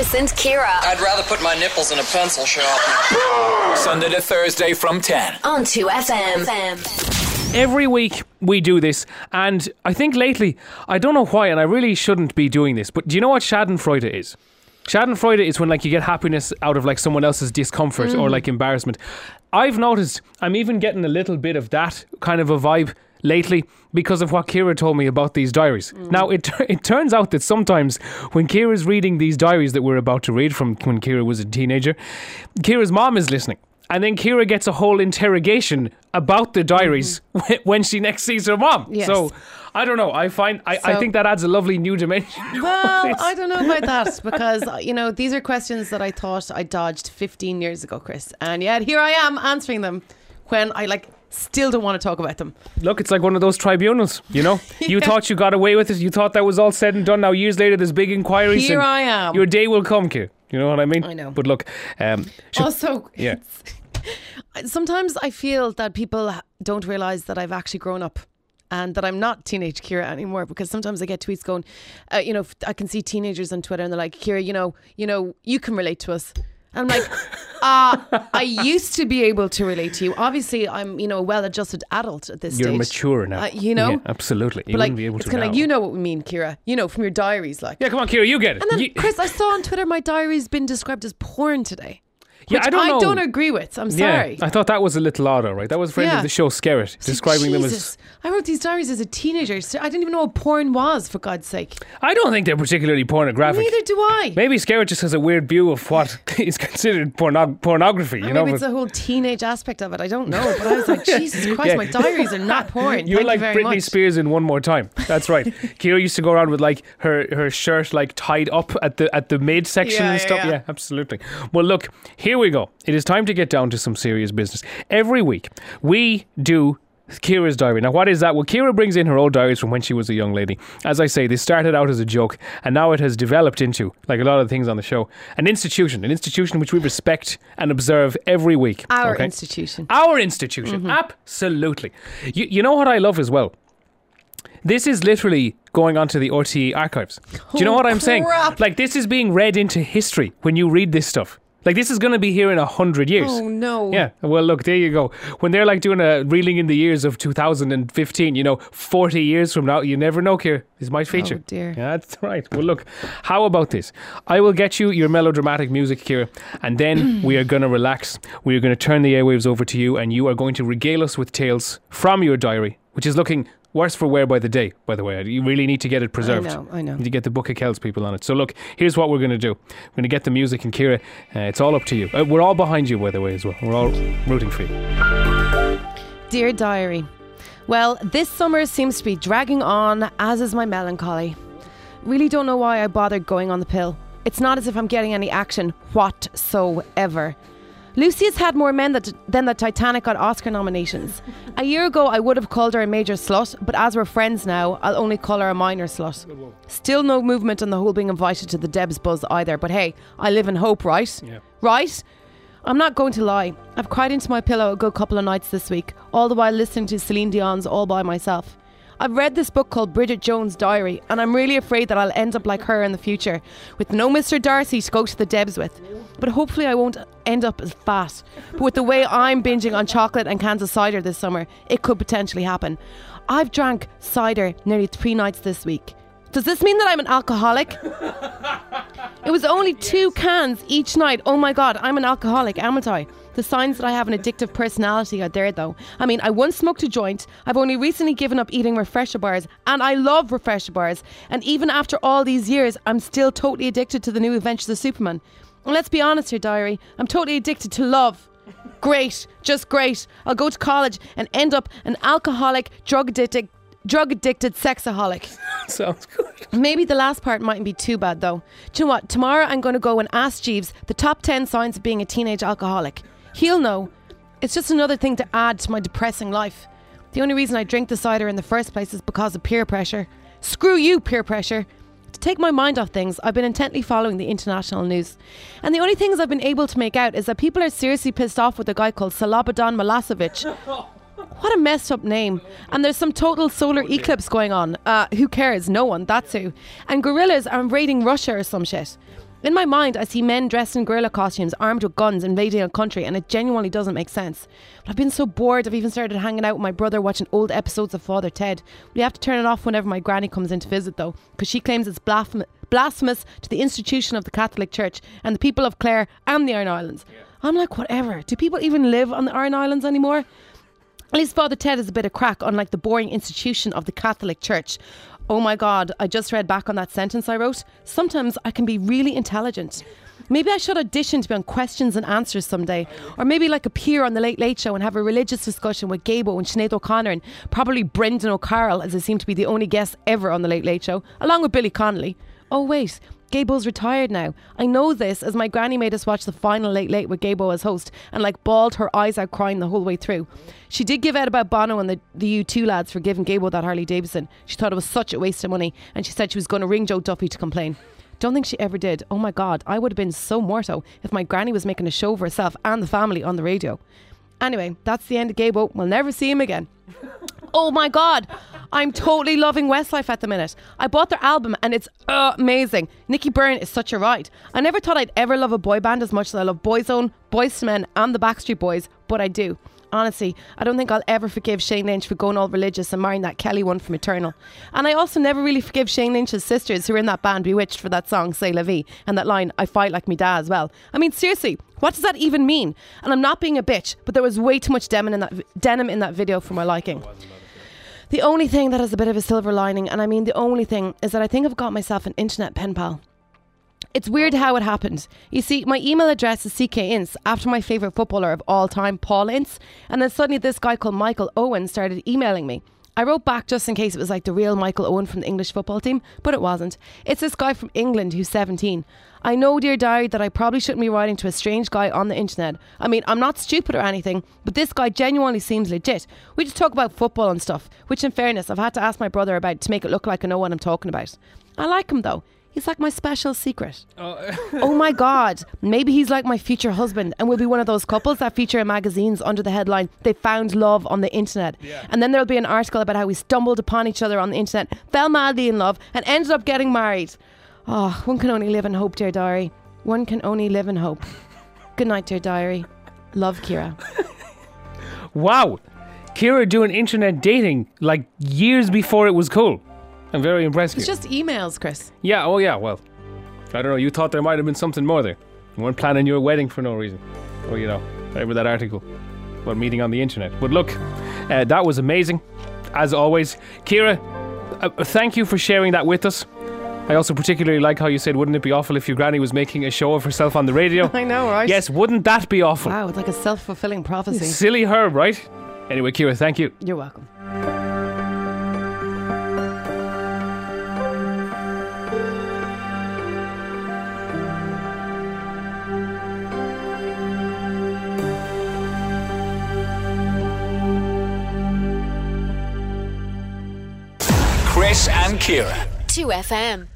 Chris and Kira. I'd rather put my nipples in a pencil sharpener. Sunday to Thursday from 10. On 2FM. Every week we do this, and I think lately, I don't know why, and I really shouldn't be doing this, but do you know what Schadenfreude is? Schadenfreude is when like you get happiness out of like someone else's discomfort or like embarrassment. I've noticed I'm even getting a little bit of that kind of a vibe lately because of what Kira told me about these diaries. Now, it turns out that sometimes when Kira's reading these diaries that we're about to read from when Kira was a teenager, Kira's mom is listening. And then Kira gets a whole interrogation about the diaries when she next sees her mom. Yes. So, I don't know. I think that adds a lovely new dimension. Well, I don't know about that because, these are questions that I thought I dodged 15 years ago, Chris. And yet here I am answering them when I still don't want to talk about them. Look, it's like one of those tribunals, You thought you got away with it. You thought that was all said and done. Now, years later, there's big inquiries. Here I am. Your day will come, Kira. You know what I mean? I know. But look, also, yeah. Sometimes I feel that people don't realise that I've actually grown up and that I'm not teenage Kira anymore, because sometimes I get tweets going, I can see teenagers on Twitter and they're like, Kira, you can relate to us. I'm like, I used to be able to relate to you. Obviously, I'm, a well-adjusted adult at this stage. You're mature now. Yeah, absolutely. You but wouldn't be able to it's kind of now. you know what we mean, Kira. From your diaries, like. Yeah, come on, Kira, you get it. And then, Chris, I saw on Twitter my diary's been described as porn today. Yeah, which I don't know. I don't agree with. I'm sorry. I thought that was a little odd, all right. That was friend of the show, Skerritt, describing them as... I wrote these diaries as a teenager. So I didn't even know what porn was, for God's sake. I don't think they're particularly pornographic. Neither do I. Maybe Skerritt just has a weird view of what is considered pornography, Maybe it's the whole teenage aspect of it. I don't know. But I was like, Jesus Christ, my diaries are not porn. You're Thank like you very Britney much. Spears in One More Time. That's right. Kira used to go around with her shirt tied up at the mid section and stuff. Yeah, absolutely. Well, look, here we go. It is time to get down to some serious business. Every week we do Kira's diary. Now, what is that? Well, Kira brings in her old diaries from when she was a young lady. As I say, this started out as a joke and now it has developed into, like a lot of things on the show, an institution which we respect and observe every week. Our institution. Absolutely. You know what I love as well? This is literally going onto the RTE archives. Do you know what I'm saying? Like, this is being read into history when you read this stuff. Like, this is going to be here in 100 years. Oh, no. Yeah. Well, look, there you go. When they're doing a reeling in the years of 2015, 40 years from now, you never know, Kira. This might feature. Oh, dear. Yeah, that's right. Well, look, how about this? I will get you your melodramatic music, Kira, and then we are going to relax. We are going to turn the airwaves over to you, and you are going to regale us with tales from your diary, which is looking worse for wear by the day, by the way. You really need to get it preserved. I know. You need to get the Book of Kells people on it. So look, here's what we're going to do. We're going to get the music, and Kira, it's all up to you. We're all behind you, by the way, as well. We're all rooting for you. Dear diary, well, this summer seems to be dragging on, as is my melancholy. Really don't know why I bothered going on the pill. It's not as if I'm getting any action whatsoever. Lucy has had more men than the Titanic got Oscar nominations. A year ago I would have called her a major slut, but as we're friends now, I'll only call her a minor slut. Still no movement on the whole being invited to the Debs buzz either, but hey, I live in hope, right? Yeah. Right? I'm not going to lie, I've cried into my pillow a good couple of nights this week, all the while listening to Celine Dion's All By Myself. I've read this book called Bridget Jones' Diary, and I'm really afraid that I'll end up like her in the future, with no Mr. Darcy to go to the Debs with. But hopefully I won't end up as fat. But with the way I'm binging on chocolate and cans of cider this summer, it could potentially happen. I've drank cider nearly 3 nights this week. Does this mean that I'm an alcoholic? It was only 2 cans each night. Oh my God, I'm an alcoholic, aren't I? The signs that I have an addictive personality are there though. I mean, I once smoked a joint. I've only recently given up eating refresher bars, and I love refresher bars. And even after all these years, I'm still totally addicted to the new Adventures of Superman. And let's be honest here, diary, I'm totally addicted to love. Great, just great. I'll go to college and end up an alcoholic, drug-addicted sexaholic. Sounds good. Maybe the last part mightn't be too bad though. Do you know what? Tomorrow I'm going to go and ask Jeeves the top 10 signs of being a teenage alcoholic. He'll know. It's just another thing to add to my depressing life. The only reason I drink the cider in the first place is because of peer pressure. Screw you, peer pressure. To take my mind off things, I've been intently following the international news. And the only things I've been able to make out is that people are seriously pissed off with a guy called Slobodan Milosevic. What a messed up name. And there's some total solar eclipse going on. Who cares? No one. That's who. And guerrillas are invading Russia or some shit. In my mind, I see men dressed in gorilla costumes, armed with guns, invading a country, and it genuinely doesn't make sense. But I've been so bored, I've even started hanging out with my brother watching old episodes of Father Ted. We have to turn it off whenever my granny comes in to visit, though, because she claims it's blasphemous to the institution of the Catholic Church and the people of Clare and the Iron Islands. Yeah. I'm like, whatever. Do people even live on the Iron Islands anymore? At least Father Ted is a bit of crack, unlike the boring institution of the Catholic Church. Oh my God, I just read back on that sentence I wrote. Sometimes I can be really intelligent. Maybe I should audition to be on Questions and Answers someday. Or maybe like appear on the Late Late Show and have a religious discussion with Gabo and Sinead O'Connor and probably Brendan O'Carroll, as they seem to be the only guests ever on the Late Late Show, along with Billy Connolly. Oh wait, Gabo's retired now. I know this as my granny made us watch the final Late Late with Gabo as host and like bawled her eyes out crying the whole way through. She did give out about Bono and the U2 lads for giving Gabo that Harley Davidson. She thought it was such a waste of money and she said she was going to ring Joe Duffy to complain. Don't think she ever did. Oh my God, I would have been so morto if my granny was making a show for herself and the family on the radio. Anyway, that's the end of Gabo. We'll never see him again. Oh my God, I'm totally loving Westlife at the minute. I bought their album and it's amazing. Nicky Byrne is such a ride. I never thought I'd ever love a boy band as much as I love Boyzone, Boyz II Men and the Backstreet Boys, but I do. Honestly, I don't think I'll ever forgive Shane Lynch for going all religious and marrying that Kelly one from Eternal. And I also never really forgive Shane Lynch's sisters who were in that band Bewitched for that song C'est La Vie and that line, I fight like me dad as well. I mean, seriously, what does that even mean? And I'm not being a bitch, but there was way too much denim in that video for my liking. The only thing that has a bit of a silver lining, and I mean the only thing, is that I think I've got myself an internet pen pal. It's weird how it happened. You see, my email address is CKInce after my favourite footballer of all time, Paul Ince, and then suddenly this guy called Michael Owen started emailing me. I wrote back just in case it was like the real Michael Owen from the English football team, but it wasn't. It's this guy from England who's 17. I know, dear diary, that I probably shouldn't be writing to a strange guy on the internet. I mean, I'm not stupid or anything, but this guy genuinely seems legit. We just talk about football and stuff, which in fairness, I've had to ask my brother about to make it look like I know what I'm talking about. I like him though. He's like my special secret. Oh my God. Maybe he's like my future husband and will be one of those couples that feature in magazines under the headline, They Found Love on the Internet. Yeah. And then there'll be an article about how we stumbled upon each other on the internet, fell madly in love and ended up getting married. Oh, one can only live in hope, dear diary. One can only live in hope. Good night, dear diary. Love, Ciara. Wow. Ciara doing internet dating like years before it was cool. I'm very impressed. It's just emails, Chris. Yeah, oh yeah, well, I don't know, you thought there might have been something more there. You weren't planning your wedding for no reason. Or, you know, whatever that article about meeting on the internet. But look, that was amazing, as always. Ciara, thank you for sharing that with us. I also particularly like how you said, wouldn't it be awful if your granny was making a show of herself on the radio? I know, right? Yes, wouldn't that be awful? Wow, it's like a self-fulfilling prophecy. Silly her, right? Anyway, Ciara, thank you. You're welcome. Chris and Ciara. 2FM.